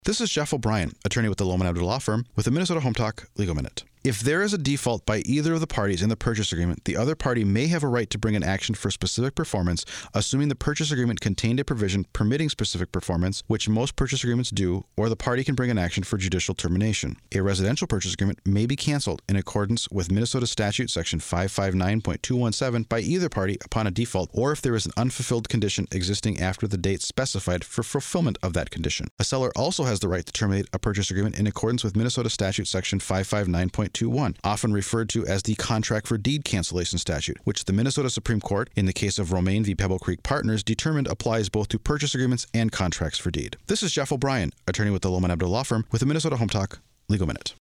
This is Jeff O'Brien, attorney with the Lohman Abdul Law Firm, with the Minnesota Home Talk Legal Minute. If there is a default by either of the parties in the purchase agreement, the other party may have a right to bring an action for specific performance, assuming the purchase agreement contained a provision permitting specific performance, which most purchase agreements do, or the party can bring an action for judicial termination. A residential purchase agreement may be canceled in accordance with Minnesota Statute Section 559.217 by either party upon a default, or if there is an unfulfilled condition existing after the date specified for fulfillment of that condition. A seller also has the right to terminate a purchase agreement in accordance with Minnesota Statute Section 559.21, often referred to as the Contract for Deed Cancellation Statute, which the Minnesota Supreme Court, in the case of Romaine v. Pebble Creek Partners, determined applies both to purchase agreements and contracts for deed. This is Jeff O'Brien, attorney with the Lohman Abdul Law Firm, with the Minnesota Home Talk Legal Minute.